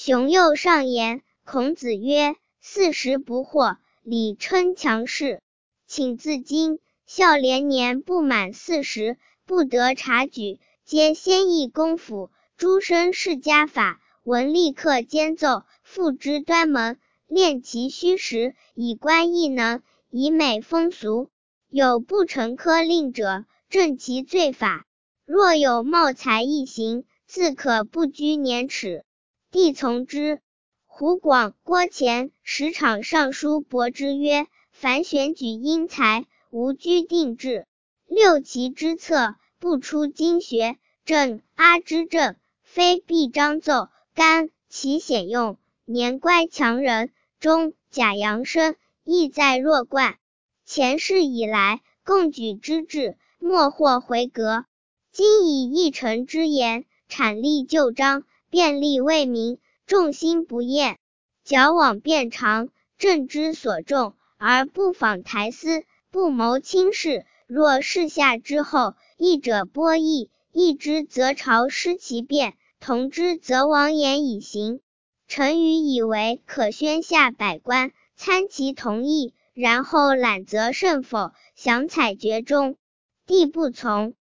熊又上言，孔子曰：40不惑，礼称强士。请自今，孝连年不满40，不得察举，皆先议公府，诸生世家法，闻立刻兼奏，付之端门，练其虚实，以观异能，以美风俗。有不成科令者，正其罪法。若有茂才一行，自可不拘年齿。帝从之。胡广、郭虔时场上书驳之曰：凡选举英才，无拘定制。六奇之策，不出经学。正阿之正，非必章奏。干其显用，年乖强人。中假阳生，意在弱冠。前世以来，共举之志，莫或回格。今以一臣之言，阐立旧章，便利为民，众心不厌。矫枉变常，正之所重，而不仿台司，不谋轻视。若世下之后，义者播义，义之则朝失其变，同之则亡言以行。臣愚以为可宣下百官，参其同意，然后览则甚否，详采决中。帝不从。